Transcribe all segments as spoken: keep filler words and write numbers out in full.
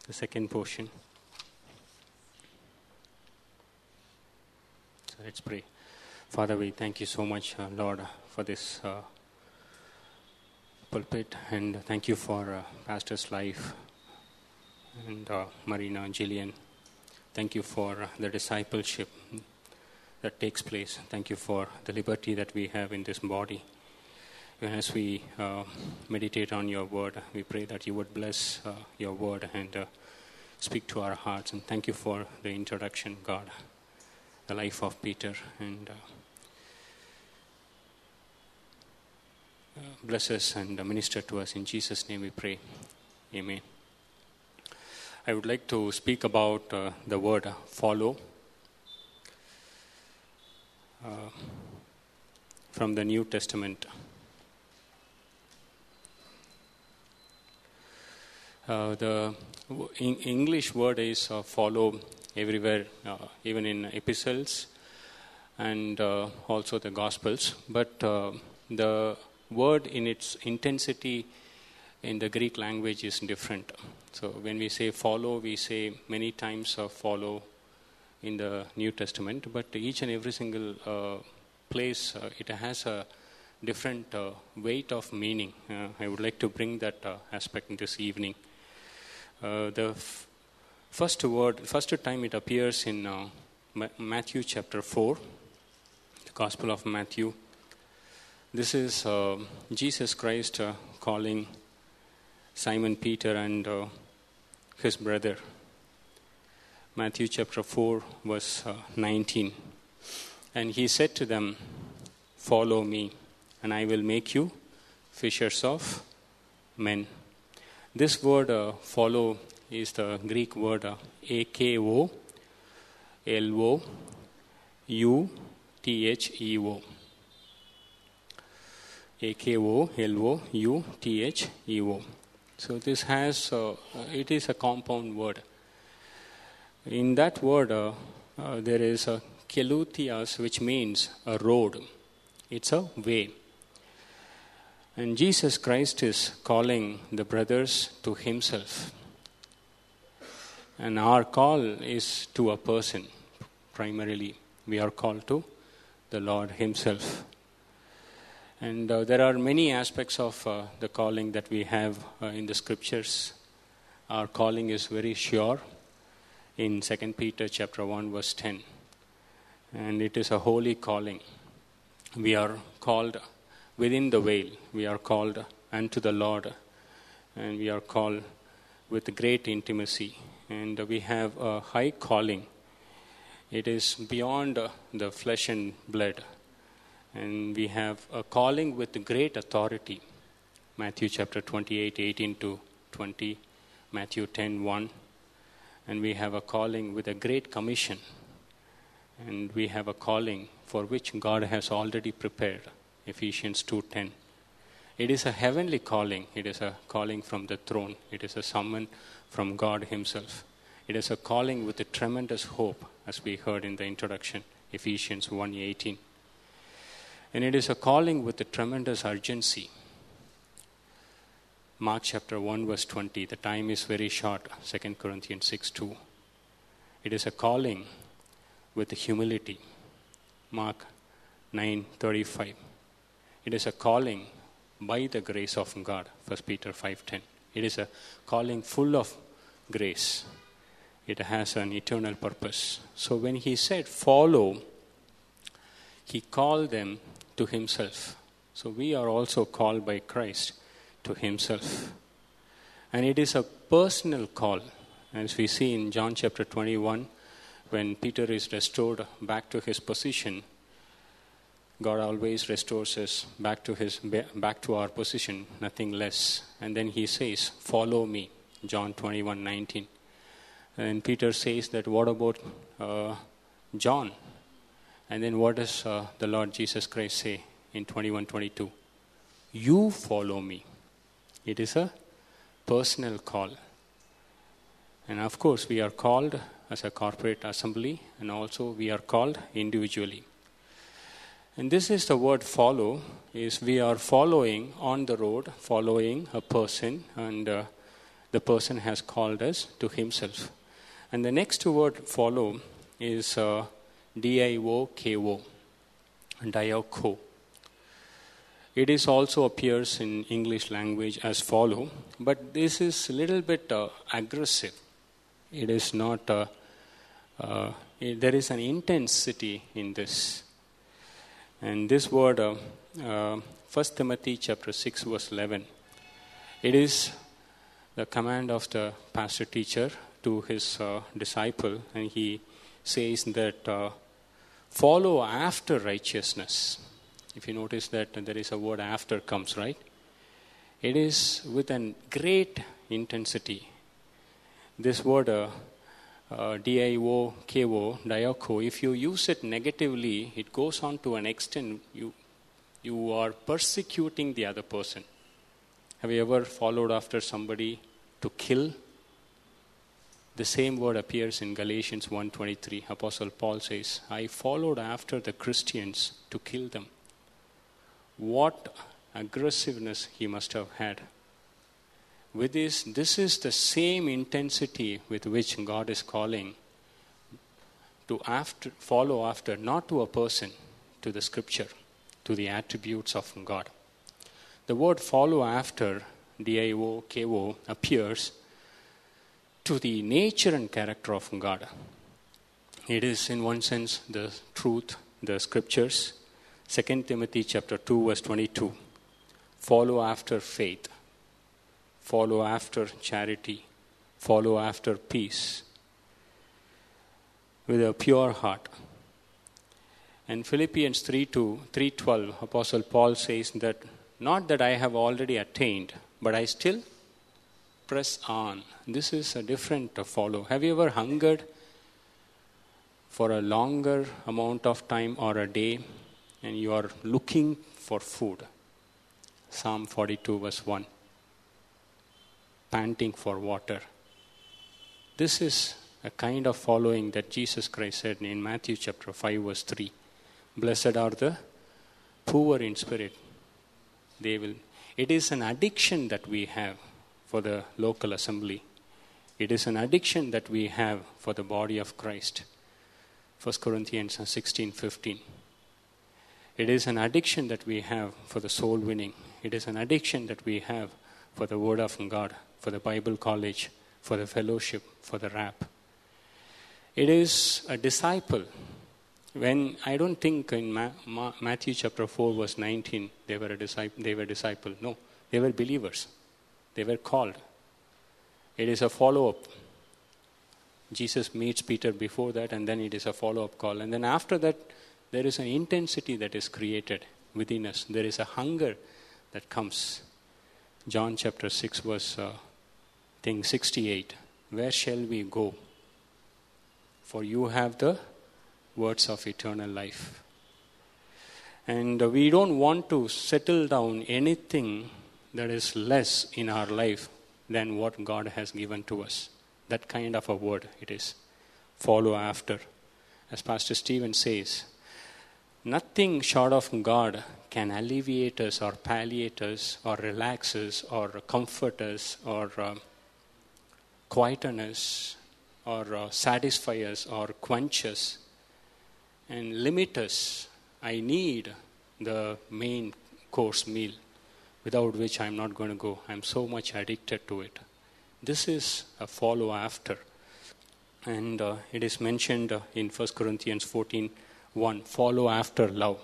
the second portion. So let's pray. Father, we thank you so much, uh, Lord, for this uh, pulpit, and thank you for uh, Pastor's life and uh, Marina and Jillian. Thank you for uh, the discipleship that takes place. Thank you for the liberty that we have in this body. Even as we uh, meditate on your word, we pray that you would bless uh, your word and uh, speak to our hearts. And thank you for the introduction, God, the life of Peter. And uh, uh, bless us and minister to us. In Jesus' name we pray. Amen. I would like to speak about uh, the word follow. Uh, from the New Testament. Uh, the in English word is uh, follow everywhere, uh, even in epistles and uh, also the Gospels. But uh, the word in its intensity in the Greek language is different. So when we say follow, we say many times uh, follow in the New Testament. But each and every single uh, place, uh, it has a different uh, weight of meaning. Uh, I would like to bring that uh, aspect in this evening. Uh, the f- first word, first time it appears in uh, Ma- Matthew chapter four, the Gospel of Matthew. This is uh, Jesus Christ uh, calling Simon Peter and uh, his brother. Matthew chapter four, verse uh, nineteen. And he said to them, "Follow me, and I will make you fishers of men." This word uh, follow is the Greek word uh, A K O L O U T H E O. A K O L O U T H E O. So this has, uh, it is a compound word. In that word, uh, uh, there is a kelutias, which means a road. It's a way. And Jesus Christ is calling the brothers to himself. And our call is to a person, primarily. We are called to the Lord himself. And uh, there are many aspects of uh, the calling that we have uh, in the scriptures. Our calling is very sure in Second Peter chapter one, verse ten. And it is a holy calling. We are called within the veil. We are called unto the Lord, and we are called with great intimacy. And we have a high calling. It is beyond the flesh and blood. And we have a calling with great authority. Matthew chapter twenty-eight, eighteen to twenty. Matthew ten, one. And we have a calling with a great commission. And we have a calling for which God has already prepared. Ephesians two ten. It is a heavenly calling. It is a calling from the throne. It is a summon from God himself. It is a calling with a tremendous hope, as we heard in the introduction, Ephesians one eighteen. And it is a calling with a tremendous urgency. Mark chapter one, verse twenty. The time is very short. Second Corinthians six two. It is a calling with humility. Mark nine thirty-five. It is a calling by the grace of God. First Peter five ten. It is a calling full of grace. It has an eternal purpose. So when he said follow, he called them to himself. So we are also called by Christ to himself. And it is a personal call. As we see in John chapter twenty-one, when Peter is restored back to his position, God always restores us back to his back to our position, nothing less. And then he says, "Follow me," John twenty-one nineteen. And Peter says that, what about uh, John? And then what does uh, the Lord Jesus Christ say in twenty-one twenty-two? "You follow me." It is a personal call. And of course, we are called as a corporate assembly, and also we are called individually. And this is the word follow, is we are following on the road, following a person, and uh, the person has called us to himself. And the next word follow is uh, D I O K O, dioko. It is also appears in English language as follow, but this is a little bit uh, aggressive. It is not, uh, uh, it, there is an intensity in this. And this word, uh, uh, First Timothy chapter six verse eleven, it is the command of the pastor teacher to his uh, disciple, and he says that uh, follow after righteousness. If you notice that there is a word after comes, right? It is with a great intensity. This word, uh, uh, D I O K O, dioko, if you use it negatively, it goes on to an extent you, you are persecuting the other person. Have you ever followed after somebody to kill? The same word appears in Galatians one twenty-three. Apostle Paul says, I followed after the Christians to kill them. What aggressiveness he must have had. With this, this is the same intensity with which God is calling to after, follow after, not to a person, to the scripture, to the attributes of God. The word follow after, D I O K O, appears to the nature and character of God. It is in one sense the truth, the scriptures. Second Timothy chapter two verse twenty-two. Follow after faith. Follow after charity. Follow after peace. With a pure heart. And Philippians three twelve, Apostle Paul says that, not that I have already attained, but I still press on. This is a different follow. Have you ever hungered for a longer amount of time or a day, and you are looking for food? Psalm forty-two verse one. Panting for water. This is a kind of following that Jesus Christ said in Matthew chapter five verse three. Blessed are the poor in spirit. They will. It is an addiction that we have for the local assembly. It is an addiction that we have for the body of Christ. First Corinthians sixteen fifteen. It is an addiction that we have for the soul winning. It is an addiction that we have for the Word of God, for the Bible college, for the fellowship, for the rap. It is a disciple. When I don't think in Ma- Ma- Matthew chapter four verse nineteen they were a disciple. They were disciple. No, they were believers. They were called. It is a follow-up. Jesus meets Peter before that, and then it is a follow-up call. And then after that, there is an intensity that is created within us. There is a hunger that comes. John chapter six verse uh, thing sixty-eight. Where shall we go? For you have the words of eternal life. And uh, we don't want to settle down anything that is less in our life than what God has given to us. That kind of a word it is. Follow after. As Pastor Stephen says, nothing short of God can alleviate us or palliate us or relax us or comfort us or uh, quieten us or uh, satisfy us or quench us and limit us. I need the main course meal, without which I'm not going to go. I'm so much addicted to it. This is a follow after. And uh, it is mentioned uh, in First Corinthians fourteen one, follow after love.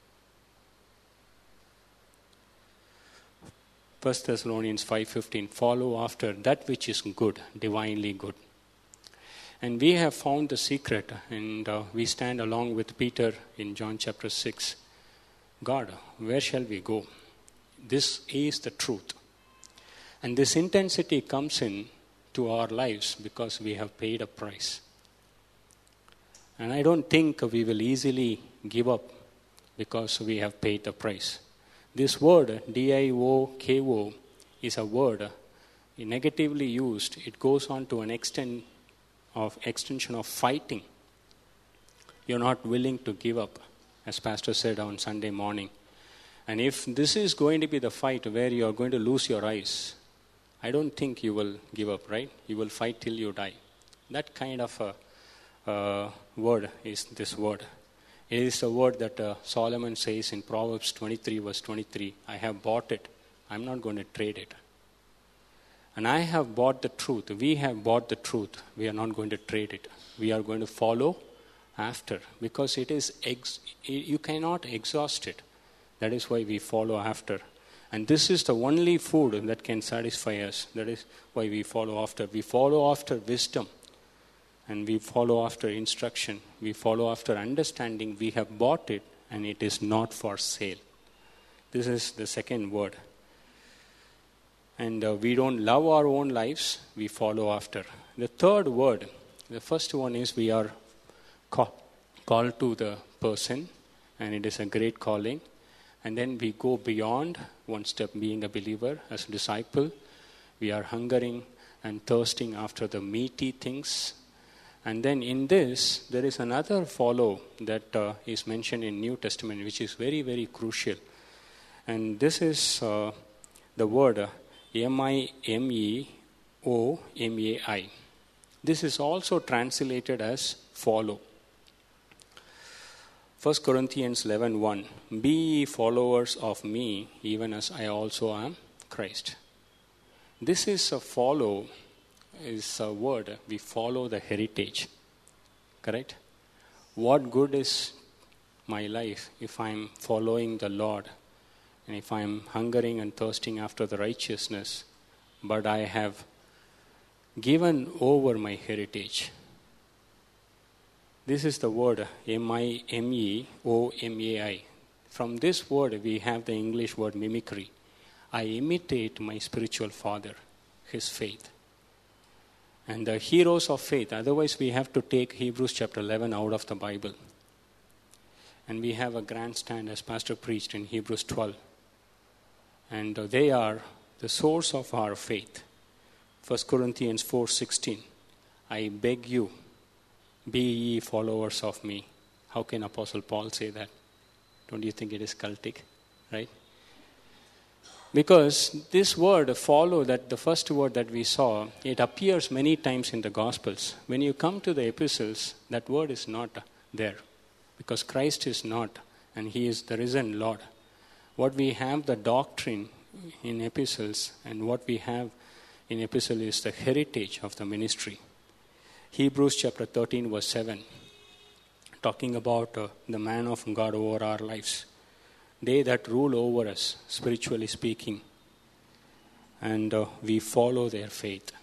First Thessalonians five fifteen, follow after that which is good, divinely good. And we have found the secret, and uh, we stand along with Peter in John chapter six. God, where shall we go? This is the truth. And this intensity comes in to our lives because we have paid a price. And I don't think we will easily give up because we have paid the price. This word, D I O K O, is a word negatively used. It goes on to an extent of extension of fighting. You're not willing to give up, as Pastor said on Sunday morning. And if this is going to be the fight where you are going to lose your eyes, I don't think you will give up, right? You will fight till you die. That kind of a uh, word is this word. It is a word that uh, Solomon says in Proverbs twenty-three, verse twenty-three. I have bought it. I'm not going to trade it. And I have bought the truth. We have bought the truth. We are not going to trade it. We are going to follow after, because it is ex- you cannot exhaust it. That is why we follow after. And this is the only food that can satisfy us. That is why we follow after. We follow after wisdom. And we follow after instruction. We follow after understanding. We have bought it and it is not for sale. This is the second word. And uh, we don't love our own lives. We follow after. The third word, the first one is we are call, called to the person. And it is a great calling. And then we go beyond one step, being a believer as a disciple. We are hungering and thirsting after the meaty things. And then in this, there is another follow that uh, is mentioned in New Testament, which is very, very crucial. And this is uh, the word uh, M I M E O M A I. This is also translated as follow. First Corinthians eleven one. Be ye followers of me, even as I also am Christ. This is a follow, is a word. We follow the heritage. Correct? What good is my life if I'm following the Lord and if I'm hungering and thirsting after the righteousness, but I have given over my heritage? This is the word M I M E O M A I. From this word we have the English word mimicry. I imitate my spiritual father, his faith. And the heroes of faith, otherwise we have to take Hebrews chapter eleven out of the Bible. And we have a grandstand as Pastor preached in Hebrews twelve. And they are the source of our faith. First Corinthians four sixteen. I beg you, be ye followers of me. How can Apostle Paul say that? Don't you think it is cultic? Right? Because this word, follow, that the first word that we saw, it appears many times in the Gospels. When you come to the epistles, that word is not there. Because Christ is not, and he is the risen Lord. What we have, the doctrine in epistles, and what we have in epistle is the heritage of the ministry. Hebrews chapter thirteen verse seven, talking about uh, the man of God over our lives. They that rule over us, spiritually speaking, and uh, we follow their faith.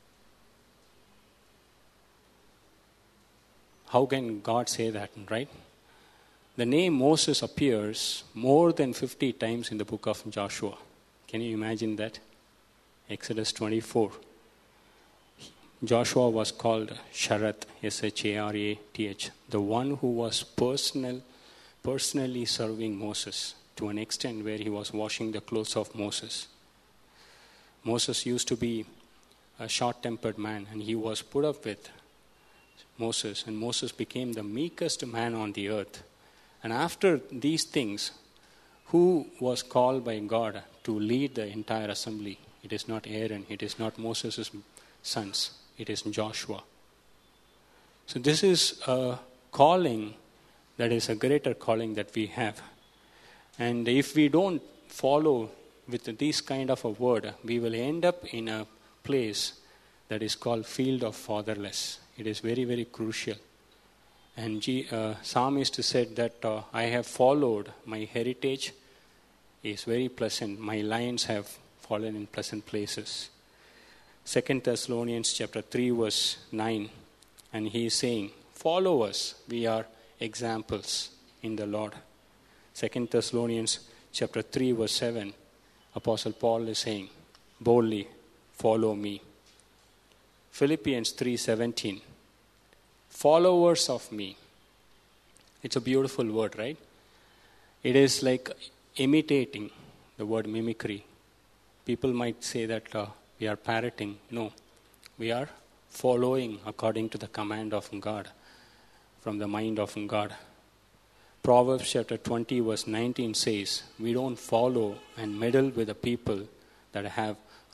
How can God say that, right? The name Moses appears more than fifty times in the book of Joshua. Can you imagine that? Exodus twenty-four. Joshua was called Sharath, S H A R A T H, the one who was personal, personally serving Moses to an extent where he was washing the clothes of Moses. Moses used to be a short-tempered man, and he was put up with Moses, and Moses became the meekest man on the earth. And after these things, who was called by God to lead the entire assembly? It is not Aaron, it is not Moses' sons. It is Joshua. So this is a calling that is a greater calling that we have. And if we don't follow with this kind of a word, we will end up in a place that is called field of fatherless. It is very, very crucial. And G, uh, Psalmist said that uh, I have followed my heritage is very pleasant. My lines have fallen in pleasant places. Second Thessalonians chapter three verse nine, and he is saying, follow us, we are examples in the Lord. Second Thessalonians chapter three verse seven, Apostle Paul is saying, boldly follow me. Philippians three seventeen, followers of me. It's a beautiful word, right? It is like imitating, the word mimicry. People might say that uh, we are parroting. No, we are following according to the command of God, from the mind of God. Proverbs chapter twenty verse nineteen says, we don't follow and meddle with the people that have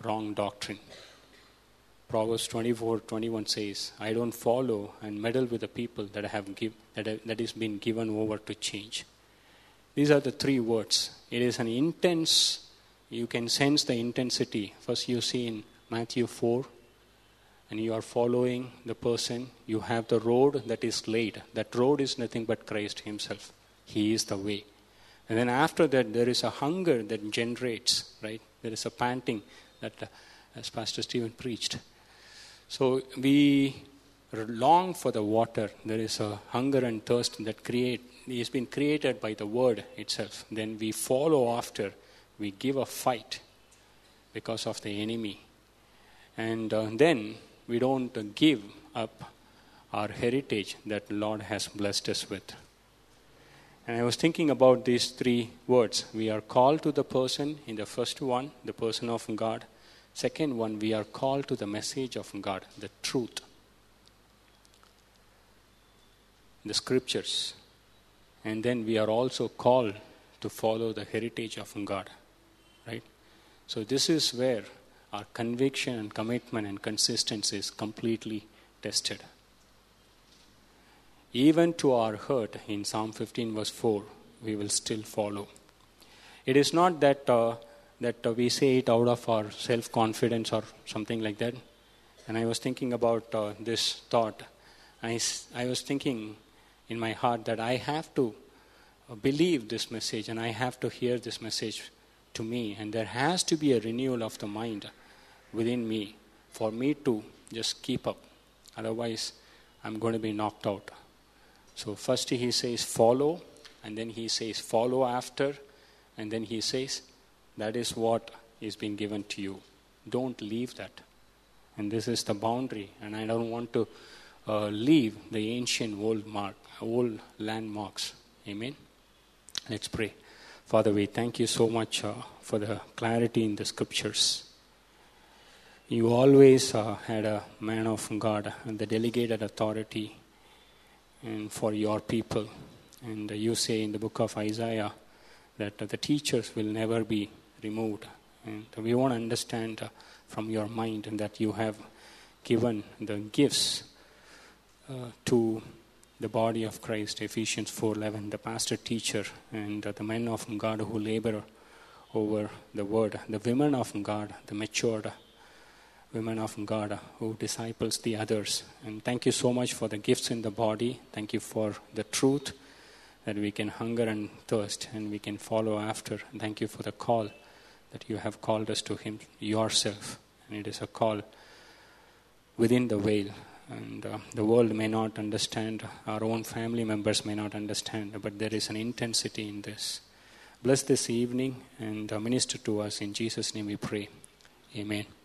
wrong doctrine. Proverbs twenty-four twenty-one says, I don't follow and meddle with the people that have give, that, have, that is been given over to change. These are the three words. It is an intense, you can sense the intensity. First you see in Matthew four, and you are following the person. You have the road that is laid. That road is nothing but Christ himself. He is the way. And then after that, there is a hunger that generates, right? There is a panting that, uh, as Pastor Stephen preached. So we long for the water. There is a hunger and thirst that create is been created by the word itself. Then we follow after. We give a fight because of the enemy. And uh, then we don't uh, give up our heritage that the Lord has blessed us with. And I was thinking about these three words. We are called to the person in the first one, the person of God. Second one, we are called to the message of God, the truth. The scriptures. And then we are also called to follow the heritage of God. Right? So this is where our conviction and commitment and consistency is completely tested. Even to our hurt, in Psalm fifteen verse four, we will still follow. It is not that uh, that uh, we say it out of our self-confidence or something like that. And I was thinking about uh, this thought. I, I was thinking in my heart that I have to believe this message and I have to hear this message to me. And there has to be a renewal of the mind within me for me to just keep up. Otherwise, I'm going to be knocked out. So first he says follow, and then he says follow after, and then he says that is what is being given to you. Don't leave that. And this is the boundary, and I don't want to uh, leave the ancient old mark, old landmarks. Amen. Let's pray. Father, we thank you so much uh, for the clarity in the scriptures. You always uh, had a man of God and the delegated authority and for your people. And uh, you say in the book of Isaiah that uh, the teachers will never be removed. And we want to understand uh, from your mind and that you have given the gifts uh, to the body of Christ, Ephesians four eleven, the pastor, teacher, and uh, the men of God who labor over the word, the women of God, the matured women of God who disciples the others. And thank you so much for the gifts in the body. Thank you for the truth that we can hunger and thirst and we can follow after. And thank you for the call that you have called us to him yourself. And it is a call within the veil. And uh, the world may not understand, our own family members may not understand, but there is an intensity in this. Bless this evening and uh, minister to us. In Jesus' name we pray. Amen.